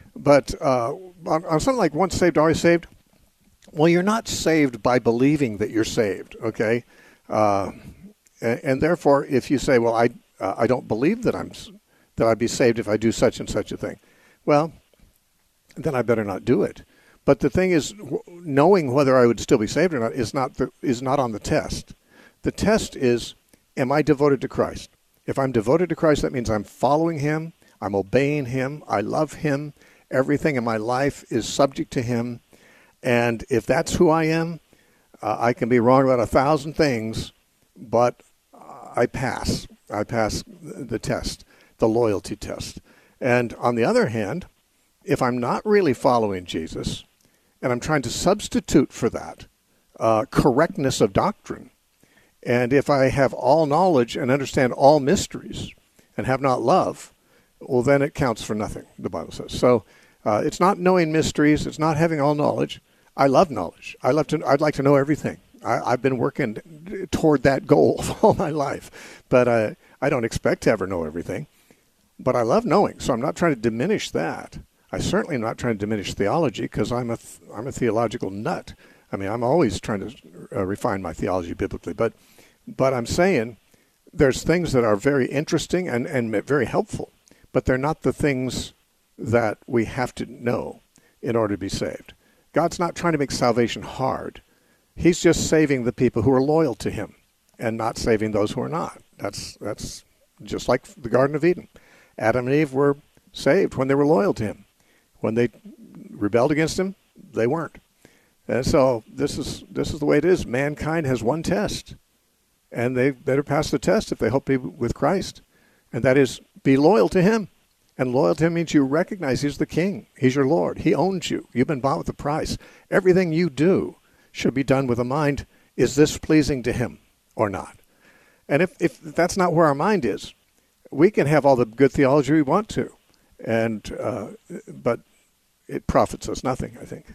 but uh, on, on something like once saved, always saved. Well, you're not saved by believing that you're saved, okay? Uh, and, and therefore, if you say, "Well, I uh, I don't believe that I'm that I'd be saved if I do such and such a thing," well, then I better not do it. But the thing is, w- knowing whether I would still be saved or not is not the, is not on the test. The test is, am I devoted to Christ? If I'm devoted to Christ, that means I'm following Him, I'm obeying Him, I love Him, everything in my life is subject to Him. And if that's who I am, uh, I can be wrong about a thousand things, but I pass. I pass the test, the loyalty test. And on the other hand, if I'm not really following Jesus, and I'm trying to substitute for that uh, correctness of doctrine, and if I have all knowledge and understand all mysteries and have not love, well, then it counts for nothing, the Bible says. So uh, it's not knowing mysteries. It's not having all knowledge. I love knowledge. I love to. I'd like to know everything. I, I've been working toward that goal all my life, but uh, I don't expect to ever know everything. But I love knowing, so I'm not trying to diminish that. I certainly am not trying to diminish theology because I'm a th- I'm a theological nut. I mean, I'm always trying to uh, refine my theology biblically, but but I'm saying there's things that are very interesting and, and very helpful, but they're not the things that we have to know in order to be saved. God's not trying to make salvation hard. He's just saving the people who are loyal to Him and not saving those who are not. That's that's just like the Garden of Eden. Adam and Eve were saved when they were loyal to Him. When they rebelled against Him, they weren't. And so this is this is the way it is. Mankind has one test, and they better pass the test if they hope to be with Christ, and that is be loyal to Him. And loyal to Him means you recognize He's the King. He's your Lord. He owns you. You've been bought with a price. Everything you do should be done with a mind, is this pleasing to Him or not? And if, if that's not where our mind is, we can have all the good theology we want to, and uh, but it profits us nothing, I think.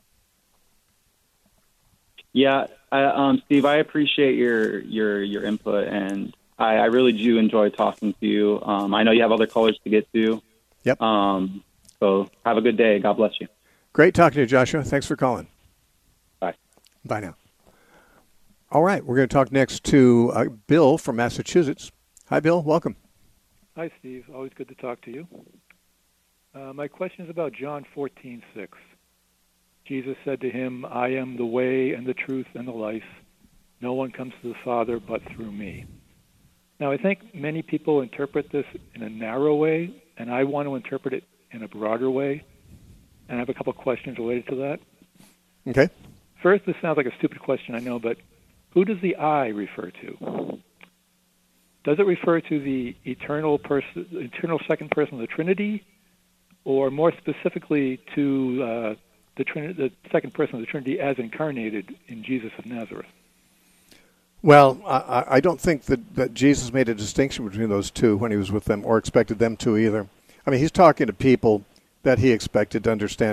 Yeah, I, um, Steve, I appreciate your your your input, and I, I really do enjoy talking to you. Um, I know you have other callers to get to. Yep. Um, so have a good day. God bless you. Great talking to you, Joshua. Thanks for calling. Bye. Bye now. All right, we're going to talk next to uh, Bill from Massachusetts. Hi, Bill. Welcome. Hi, Steve. Always good to talk to you. Uh, my question is about John fourteen six. Jesus said to him, "I am the way and the truth and the life. No one comes to the Father but through me." Now, I think many people interpret this in a narrow way, and I want to interpret it in a broader way. And I have a couple of questions related to that. Okay. First, this sounds like a stupid question, I know, but who does the I refer to? Does it refer to the eternal person, eternal second person of the Trinity, or more specifically to uh, the, Trin- the second person of the Trinity as incarnated in Jesus of Nazareth? Well, I, I don't think that, that Jesus made a distinction between those two when He was with them or expected them to either. I mean, He's talking to people that He expected to understand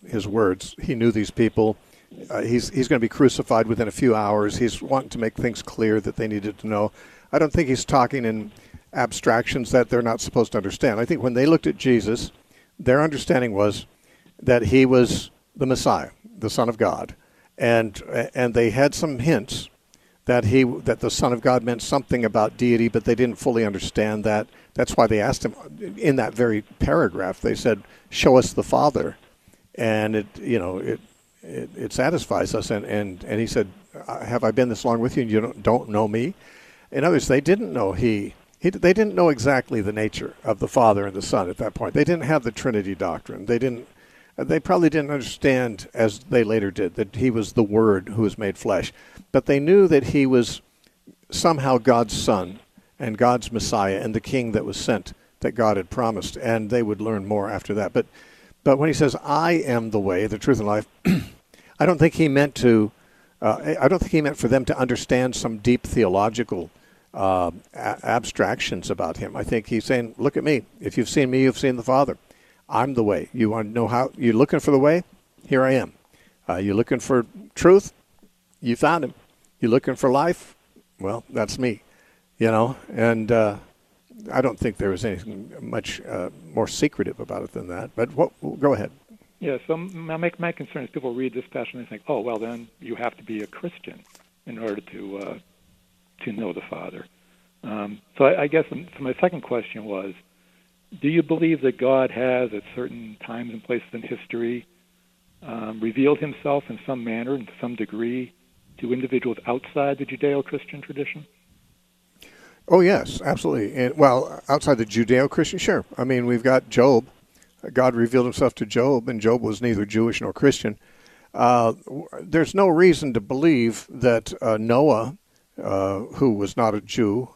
his words. He knew these people. Uh, he's he's going to be crucified within a few hours. He's wanting to make things clear that they needed to know. I don't think he's talking in abstractions that they're not supposed to understand. I think when they looked at Jesus, their understanding was that he was the Messiah, the Son of God, and and they had some hints that he that the Son of God meant something about deity, but they didn't fully understand that. That's why they asked him in that very paragraph. They said, "Show us the Father," and it you know it it, it satisfies us. And, and and he said, "Have I been this long with you, and you don't, don't know me?" In other words, they didn't know he. He, they didn't know exactly the nature of the Father and the Son at that point. They didn't have the Trinity doctrine. They didn't. They probably didn't understand, as they later did, that he was the Word who was made flesh. But they knew that he was somehow God's Son and God's Messiah and the King that was sent, that God had promised. And they would learn more after that. But, but when he says, "I am the way, the truth, and life," I don't think he meant to. Uh, I don't think he meant for them to understand some deep theological Uh, a- abstractions about him. I think he's saying, "Look at me. If you've seen me, you've seen the Father. I'm the way. You want to know how? You're looking for the way? Here I am. Uh, you're looking for truth? You found him. You're looking for life? Well, that's me." You know, and uh, I don't think there was anything much uh, more secretive about it than that. But what, go ahead. Yeah. So my my concern is people read this passage and they think, "Oh, well, then you have to be a Christian in order to." Uh, to know the Father. Um, so I, I guess so my second question was, do you believe that God has, at certain times and places in history, um, revealed himself in some manner and to some degree to individuals outside the Judeo-Christian tradition? Oh, yes, absolutely. And, well, outside the Judeo-Christian, sure. I mean, we've got Job. God revealed himself to Job, and Job was neither Jewish nor Christian. Uh, there's no reason to believe that uh, Noah, Uh, who was not a Jew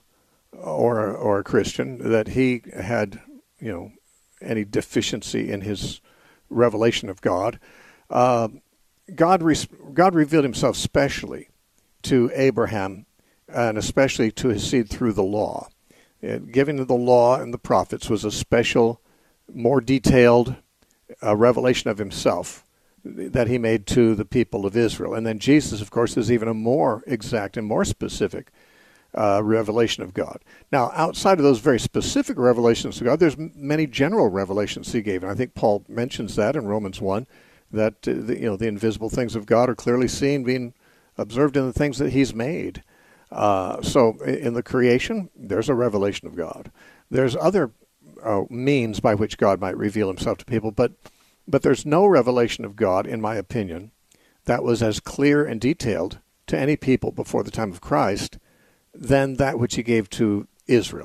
or or a Christian, that he had, you know, any deficiency in his revelation of God. Uh, God re- God revealed himself specially to Abraham, and especially to his seed through the law. And giving the law and the prophets was a special, more detailed uh, revelation of himself that he made to the people of Israel. And then Jesus, of course, is even a more exact and more specific uh, revelation of God. Now, outside of those very specific revelations of God, there's many general revelations he gave. And I think Paul mentions that in Romans one, that uh, the, you know, the invisible things of God are clearly seen, being observed in the things that he's made. Uh, so in the creation, there's a revelation of God. There's other uh, means by which God might reveal himself to people, but But there's no revelation of God, in my opinion, that was as clear and detailed to any people before the time of Christ than that which he gave to Israel.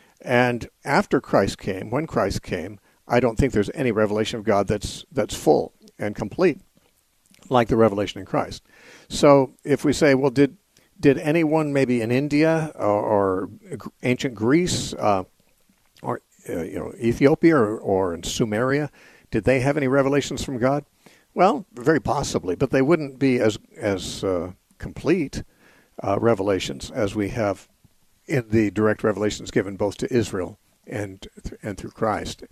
And after Christ came, when Christ came, I don't think there's any revelation of God that's that's full and complete like the revelation in Christ. So if we say, well, did did anyone maybe in India or, or ancient Greece uh, or uh, you know Ethiopia or, or in Sumeria, did they have any revelations from God? Well, very possibly, but they wouldn't be as as uh, complete uh, revelations as we have in the direct revelations given both to Israel and and through Christ.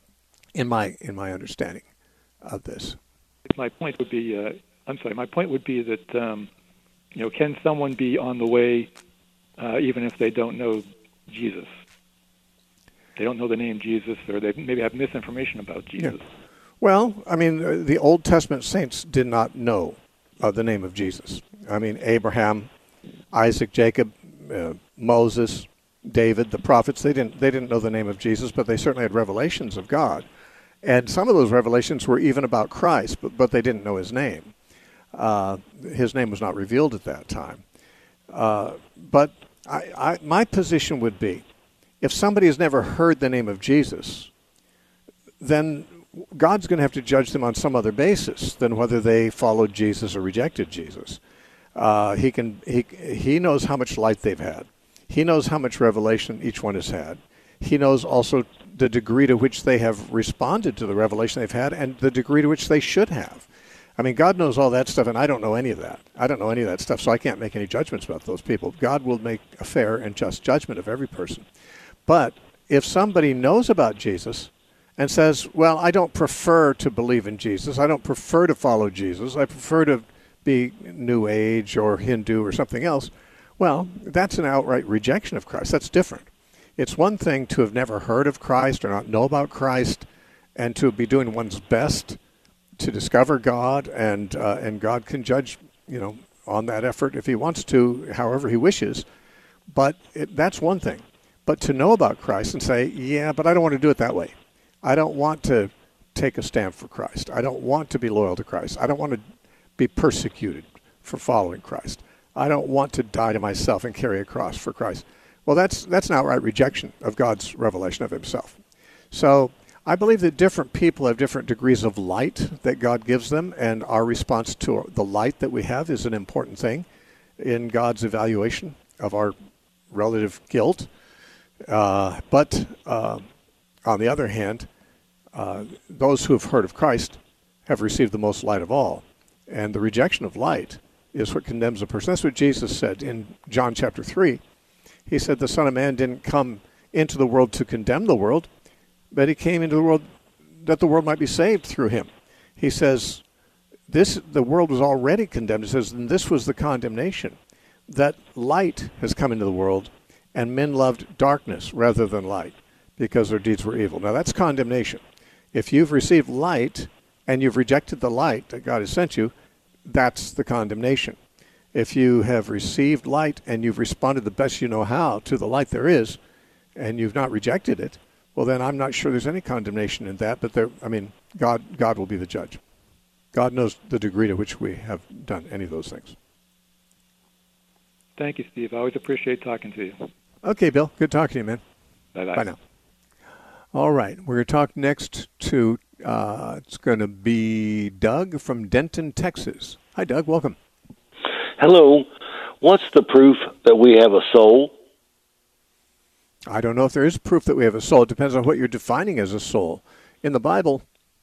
In my in my understanding of this, my point would be, uh, I'm sorry, my point would be that um, you know, can someone be on the way uh, even if they don't know Jesus? They don't know the name Jesus, or they maybe have misinformation about Jesus. Yeah. Well, I mean, the Old Testament saints did not know uh, the name of Jesus. I mean, Abraham, Isaac, Jacob, uh, Moses, David, the prophets, they didn't they didn't know the name of Jesus, but they certainly had revelations of God. And some of those revelations were even about Christ, but, but they didn't know his name. Uh, his name was not revealed at that time. Uh, but I, I, my position would be, if somebody has never heard the name of Jesus, then God's going to have to judge them on some other basis than whether they followed Jesus or rejected Jesus. Uh, he can he he knows how much light they've had. He knows how much revelation each one has had. He knows also the degree to which they have responded to the revelation they've had and the degree to which they should have. I mean, God knows all that stuff, and I don't know any of that. I don't know any of that stuff, so I can't make any judgments about those people. God will make a fair and just judgment of every person. But if somebody knows about Jesus and says, well, I don't prefer to believe in Jesus. I don't prefer to follow Jesus. I prefer to be New Age or Hindu or something else. Well, that's an outright rejection of Christ. That's different. It's one thing to have never heard of Christ or not know about Christ and to be doing one's best to discover God, and uh, and God can judge, you know, on that effort if he wants to, however he wishes. But it, that's one thing. But to know about Christ and say, yeah, but I don't want to do it that way. I don't want to take a stand for Christ. I don't want to be loyal to Christ. I don't want to be persecuted for following Christ. I don't want to die to myself and carry a cross for Christ. Well, that's that's an outright rejection of God's revelation of himself. So I believe that different people have different degrees of light that God gives them, and our response to the light that we have is an important thing in God's evaluation of our relative guilt. Uh, but uh, on the other hand, uh, those who have heard of Christ have received the most light of all. And the rejection of light is what condemns a person. That's what Jesus said in John chapter three. He said the Son of Man didn't come into the world to condemn the world, but he came into the world that the world might be saved through him. He says, this the world was already condemned. He says, and this was the condemnation, that light has come into the world, and men loved darkness rather than light, because their deeds were evil. Now that's condemnation. If you've received light and you've rejected the light that God has sent you, that's the condemnation. If you have received light and you've responded the best you know how to the light there is, and you've not rejected it, well, then I'm not sure there's any condemnation in that. But there, I mean, God, God will be the judge. God knows the degree to which we have done any of those things. Thank you, Steve. I always appreciate talking to you. Okay, Bill. Good talking to you, man. Bye-bye. Bye now. All right. We're going to talk next to, uh, it's going to be Doug from Denton, Texas. Hi, Doug. Welcome. Hello. What's the proof that we have a soul? I don't know if there is proof that we have a soul. It depends on what you're defining as a soul. In the Bible,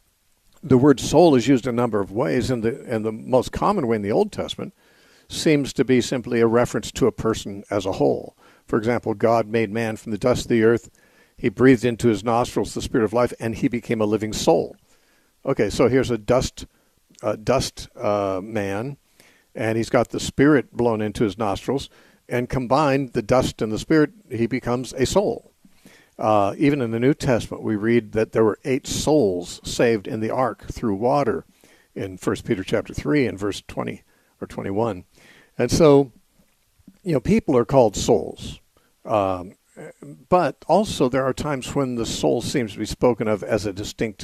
the word soul is used a number of ways, and the, and the most common way in the Old Testament seems to be simply a reference to a person as a whole. For example, God made man from the dust of the earth. He breathed into his nostrils the spirit of life, and he became a living soul. Okay, so here's a dust uh, dust uh, man, and he's got the spirit blown into his nostrils, and combined the dust and the spirit, he becomes a soul. Uh, even in the New Testament, we read that there were eight souls saved in the ark through water in First Peter chapter three and verse twenty or twenty-one. And so, you know, people are called souls. Um, but also there are times when the soul seems to be spoken of as a distinct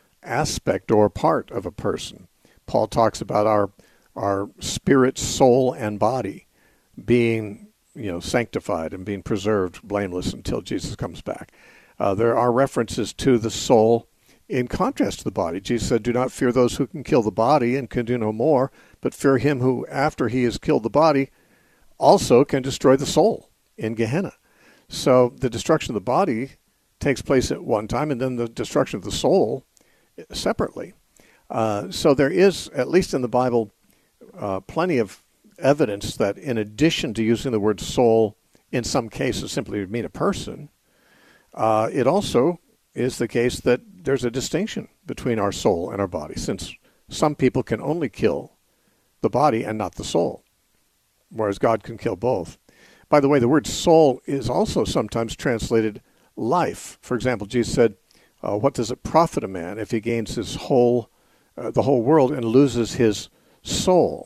aspect or part of a person. Paul talks about our our spirit, soul, and body being, you know, sanctified and being preserved blameless until Jesus comes back. Uh, there are references to the soul in contrast to the body. Jesus said, do not fear those who can kill the body and can do no more, but fear him who, after he has killed the body, also can destroy the soul in Gehenna. So the destruction of the body takes place at one time, and then the destruction of the soul separately. Uh, so there is, at least in the Bible, uh, plenty of evidence that in addition to using the word soul in some cases simply to mean a person, uh, it also is the case that there's a distinction between our soul and our body, since some people can only kill the body and not the soul, whereas God can kill both. By the way, the word soul is also sometimes translated life. For example, Jesus said, uh, what does it profit a man if he gains his whole, uh, the whole world and loses his soul?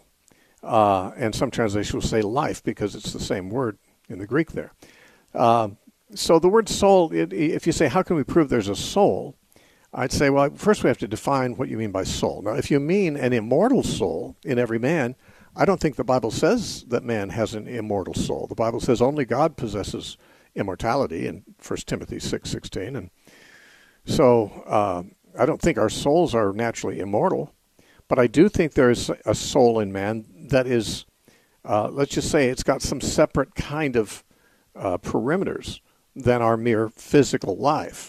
Uh, and some translations will say life because it's the same word in the Greek there. Uh, so the word soul, it, if you say, how can we prove there's a soul? I'd say, well, first we have to define what you mean by soul. Now, if you mean an immortal soul in every man, I don't think the Bible says that man has an immortal soul. The Bible says only God possesses immortality in First Timothy six sixteen. And so uh, I don't think our souls are naturally immortal, but I do think there is a soul in man that is, uh, let's just say it's got some separate kind of uh, perimeters than our mere physical life.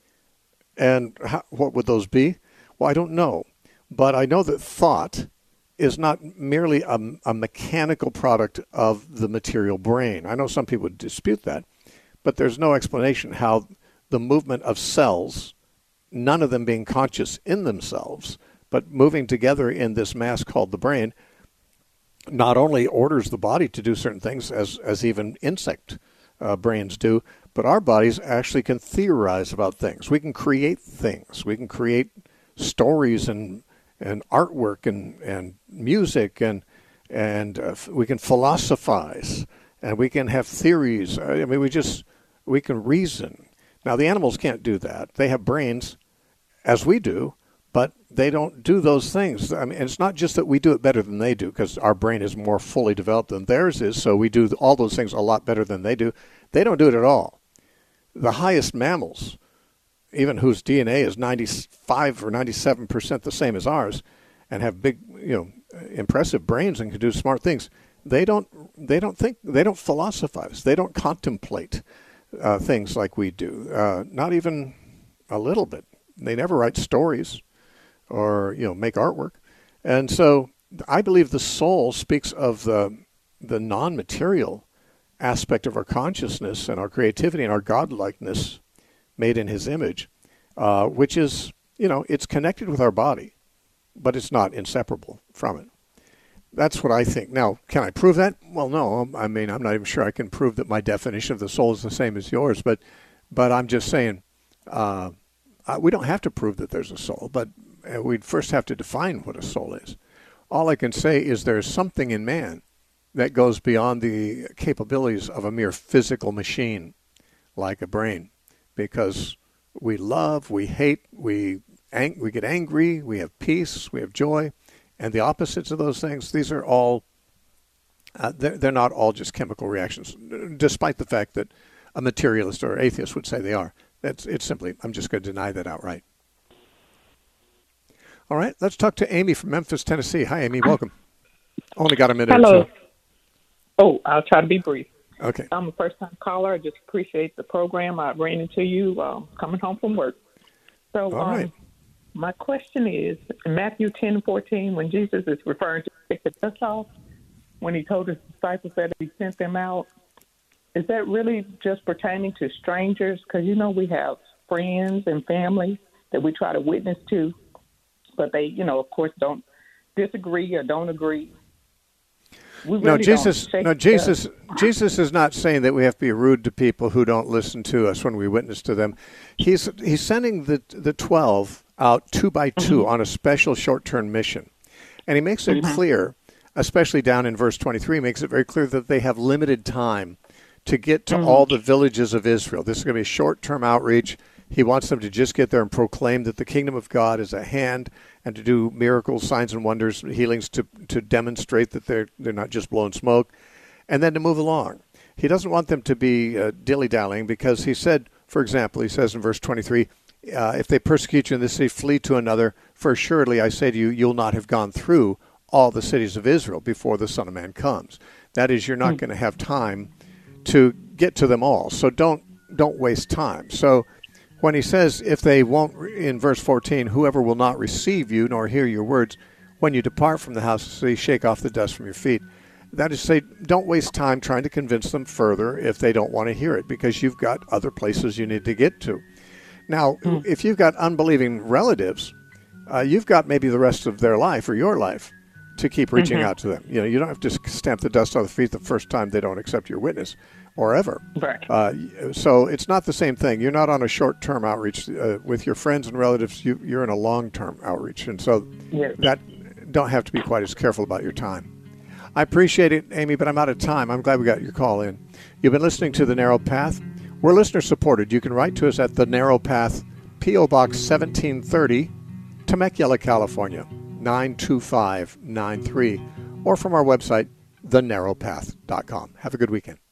And how, what would those be? Well, I don't know. But I know that thought is not merely a, a mechanical product of the material brain. I know some people would dispute that, but there's no explanation how the movement of cells none of them being conscious in themselves, but moving together in this mass called the brain, not only orders the body to do certain things as, as even insect uh, brains do, but our bodies actually can theorize about things. We can create things. We can create stories and and artwork and, and music, and and uh, we can philosophize, and we can have theories. I mean, we just we can reason. Now, the animals can't do that. They have brains, as we do, but they don't do those things. I mean, it's not just that we do it better than they do, because our brain is more fully developed than theirs is, so we do all those things a lot better than they do. They don't do it at all. The highest mammals, even whose D N A is ninety-five or ninety-seven percent the same as ours, and have big, you know, impressive brains and can do smart things, they don't they don't think, they don't philosophize, they don't contemplate uh, things like we do, uh, not even a little bit. They never write stories or, you know, make artwork. And so I believe the soul speaks of the the non-material aspect of our consciousness and our creativity and our godlikeness made in his image, uh, which is, you know, it's connected with our body, but it's not inseparable from it. That's what I think. Now, can I prove that? Well, no. I mean, I'm not even sure I can prove that my definition of the soul is the same as yours, but but I'm just saying uh, we don't have to prove that there's a soul, but we'd first have to define what a soul is. All I can say is there's something in man that goes beyond the capabilities of a mere physical machine like a brain, because we love, we hate, we ang- we get angry, we have peace, we have joy, and the opposites of those things, these are all, uh, they're, they're not all just chemical reactions, despite the fact that a materialist or atheist would say they are. That's, it's simply, I'm just going to deny that outright. All right, let's talk to Amy from Memphis, Tennessee. Hi, Amy, welcome. Only got a minute Hello. or two. Oh, I'll try to be brief. Okay. I'm a first-time caller. I just appreciate the program. I ran into you um, coming home from work. So All right. um, my question is, in Matthew ten fourteen, when Jesus is referring to take the dust off, when he told his disciples that he sent them out, is that really just pertaining to strangers? Because, you know, we have friends and family that we try to witness to, but they, you know, of course, don't disagree or don't agree. We No, really Jesus. don't No, Jesus. Jesus is not saying that we have to be rude to people who don't listen to us when we witness to them. He's he's sending the the twelve out two by two mm-hmm. on a special short-term mission, and he makes it mm-hmm. clear, especially down in verse twenty-three, makes it very clear that they have limited time to get to mm-hmm. all the villages of Israel. This is going to be a short-term outreach. He wants them to just get there and proclaim that the kingdom of God is at hand, and to do miracles, signs and wonders, healings to to demonstrate that they're they're not just blowing smoke, and then to move along. He doesn't want them to be uh, dilly-dallying, because he said, for example, he says in verse twenty-three, uh, if they persecute you in this city, flee to another, for assuredly I say to you, you'll not have gone through all the cities of Israel before the Son of Man comes. That is, you're not mm. going to have time to get to them all, so don't don't waste time. So when he says, if they won't, in verse fourteen, whoever will not receive you nor hear your words, when you depart from the house of the city, shake off the dust from your feet. That is to say, don't waste time trying to convince them further if they don't want to hear it, because you've got other places you need to get to. Now, mm. if you've got unbelieving relatives, uh, you've got maybe the rest of their life or your life to keep reaching mm-hmm. out to them. You know, you don't have to stamp the dust off the feet the first time they don't accept your witness, or ever. Right. Uh, so it's not the same thing. You're not on a short-term outreach uh, with your friends and relatives. You, you're in a long-term outreach, and so yes. that don't have to be quite as careful about your time. I appreciate it, Amy, but I'm out of time. I'm glad we got your call in. You've been listening to The Narrow Path. We're listener-supported. You can write to us at The Narrow Path, P O. Box seventeen thirty, Temecula, California, nine two five nine three, or from our website, the narrow path dot com. Have a good weekend.